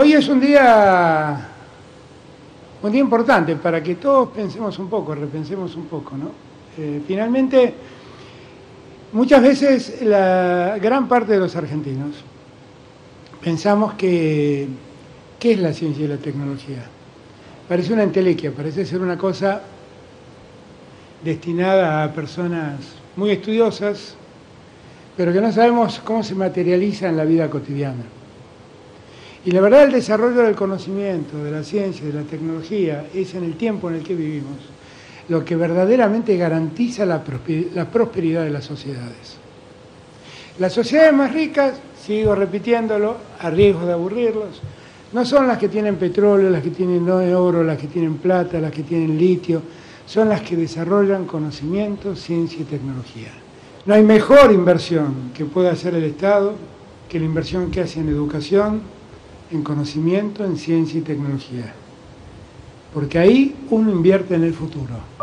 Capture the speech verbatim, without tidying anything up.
Hoy es un día, un día importante para que todos pensemos un poco, repensemos un poco, ¿no? Eh, finalmente, muchas veces la gran parte de los argentinos pensamos que, ¿qué es la ciencia y la tecnología? Parece una entelequia, parece ser una cosa destinada a personas muy estudiosas, pero que no sabemos cómo se materializa en la vida cotidiana. Y la verdad, el desarrollo del conocimiento, de la ciencia, de la tecnología, es en el tiempo en el que vivimos lo que verdaderamente garantiza la prosperidad de las sociedades. Las sociedades más ricas, sigo repitiéndolo, a riesgo de aburrirlos, no son las que tienen petróleo, las que tienen oro, las que tienen plata, las que tienen litio, son las que desarrollan conocimiento, ciencia y tecnología. No hay mejor inversión que pueda hacer el Estado que la inversión que hace en educación, en conocimiento, en ciencia y tecnología. Porque ahí uno invierte en el futuro.